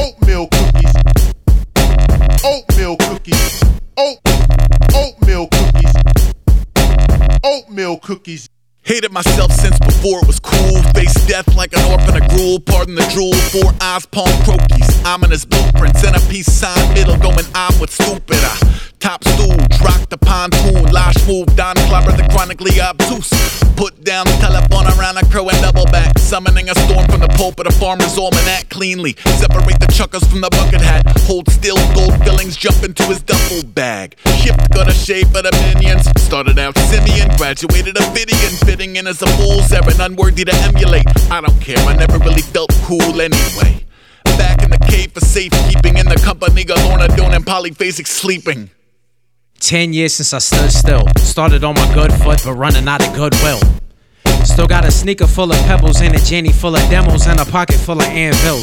Oatmeal cookies. Oatmeal cookies. Oatmeal cookies. Oatmeal cookies. Hated myself since before it was cool. Faced death like an orphan of gruel. Pardon the drool. 4 eyes, palm croquis. Ominous blueprints and a peace sign. Middle going on with stupid. Top stooge, rock the pontoon. Lash move, Don Clobber the chronically obtuse. Put down the telephone around a crow and double back. Summoning a storm from the pulpit of Farmer's Almanac. Cleanly separate the chuckers from the bucket hat. Hold still, gold fillings jump into his duffel bag. Shift got a shape of the minions. Started out simian, graduated Ophidian. Fitting in as a fool's errand, unworthy to emulate. I don't care, I never really felt cool anyway. Back in the cave for safekeeping, in the company of Lorna Doone and polyphasic sleeping. 10 years since I stood still. Started on my good foot, but running out of goodwill. Still got a sneaker full of pebbles and a Jenny full of demos and a pocket full of anvils.